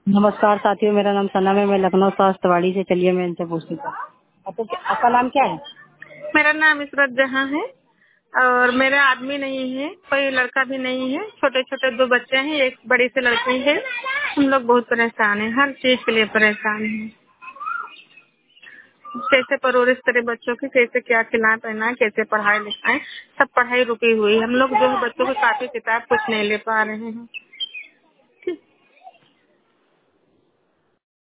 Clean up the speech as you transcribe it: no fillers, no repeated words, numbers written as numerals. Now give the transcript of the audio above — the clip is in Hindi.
नमस्कार साथियों, मेरा नाम सनम है। मैं लखनऊ स्वास्थ्यवाड़ी से। चलिए मैं इनसे पूछती हूँ। आपका नाम क्या है? मेरा नाम इशरत जहां है और मेरा आदमी नहीं है, कोई लड़का भी नहीं है। छोटे छोटे 2 बच्चे हैं, एक बड़ी सी लड़की है। हम लोग बहुत परेशान हैं, हर चीज के लिए परेशान हैं। कैसे परवरिश करें बच्चों की, कैसे क्या खिलाएं पहनाएं, कैसे पढ़ाई लिखाएं। सब पढ़ाई रुकी हुई है। हम लोग जो है बच्चों की कॉपी किताब कुछ नहीं ले पा रहे हैं।